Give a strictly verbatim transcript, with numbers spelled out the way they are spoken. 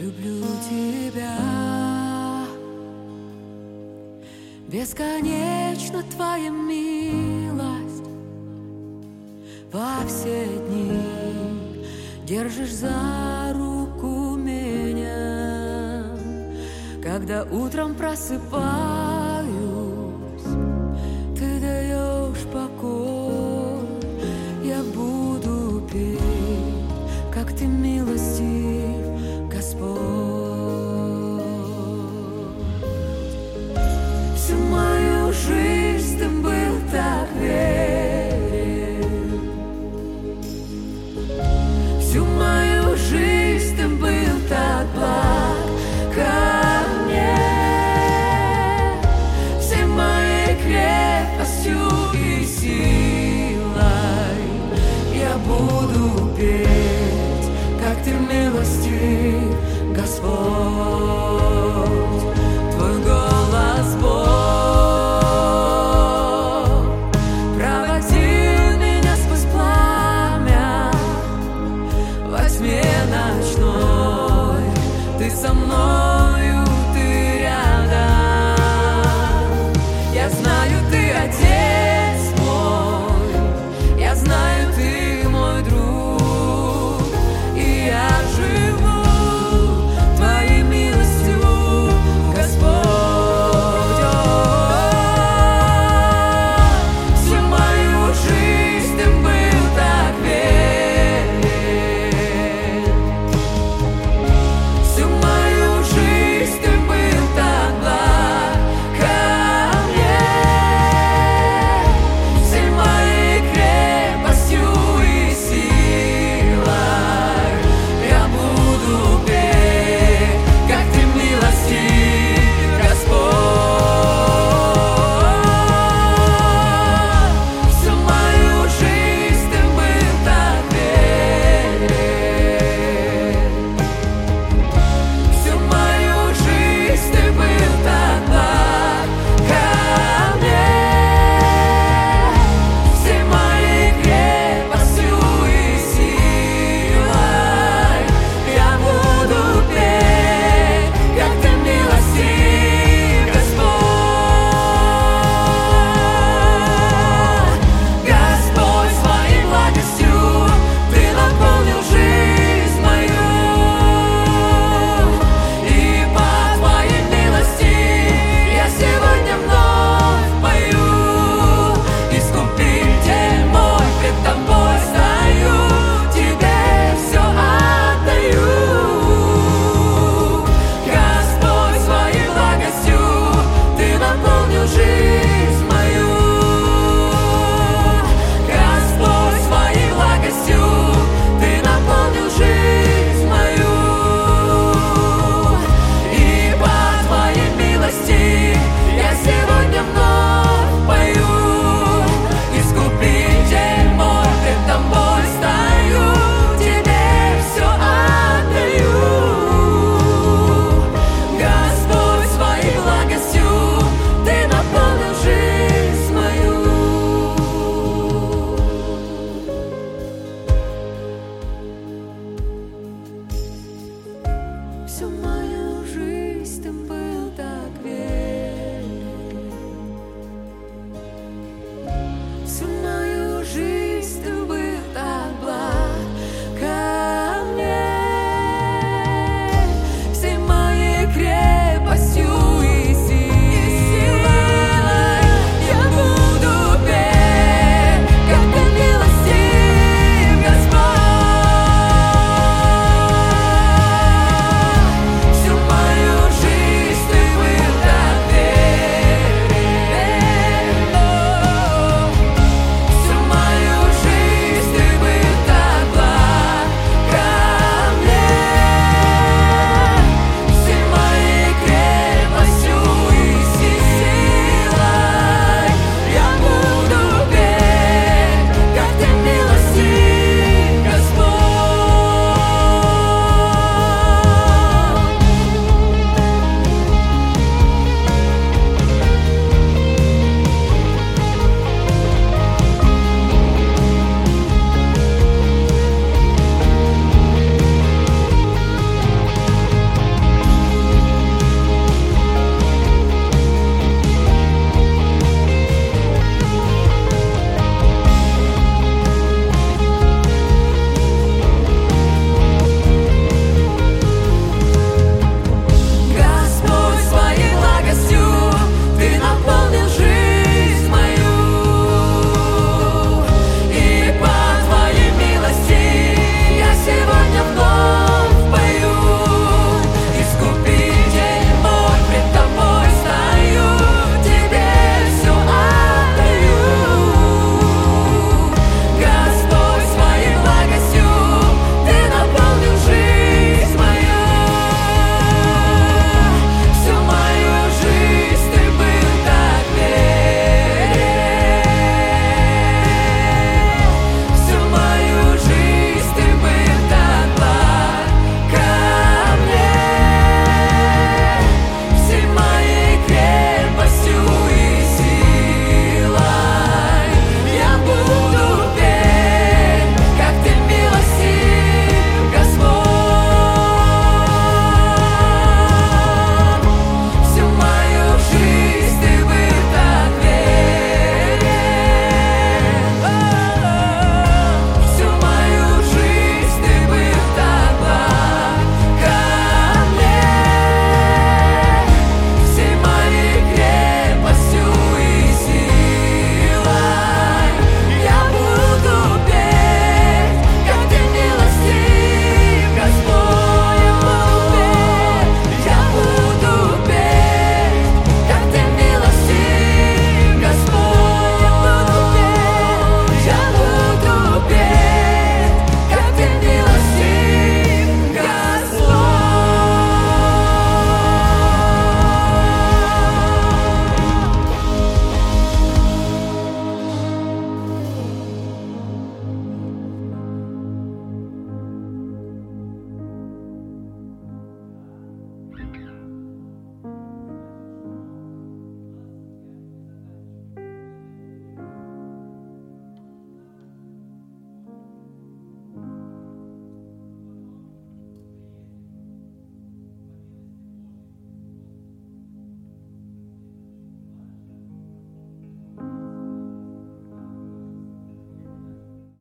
люблю тебя. Бесконечна твоя милость, во все дни держишь за руку меня. Когда утром просыпаюсь, ты даешь покой. Я буду петь, как ты милостив, Господь. Всю мою жизнь ты был так верен, всю мою жизнь ты был так благ ко мне. Всей моей крепостью и силой я буду петь, как ты милостив, Господь. Твой голос, Бог, проводил меня сквозь пламя во тьме ночной. Ты со мною, ты рядом. Я знаю, ты Отец мой, я знаю, ты мой друг, и я живу твоей милостью, Господь. Всю мою жизнь ты был так верен, всю мою жизнь ты был так благ ко мне. Всей моей крепостью и силой я буду петь, как ты милостив, Господь. Всю мою жизнь ты был так верен, всю мою жизнь ты был так благ ко мне. Всей моей крепостью и силой я буду петь, как ты милостив, Господь. Господь, своей благостью ты наполнил жизнь мою, и по твоей милости я сегодня вновь пою. Искупитель мой, пред тобой стою, тебе все отдаю. Господь, своей благостью ты наполнил жизнь мою. Господь, своей благостью ты наполнил жизнь мою, и по твоей милости я сегодня вновь пою. Искупитель мой, пред тобой стою, тебе все отдаю. Господь, своей благостью ты наполнил жизнь мою. Всю мою жизнь ты был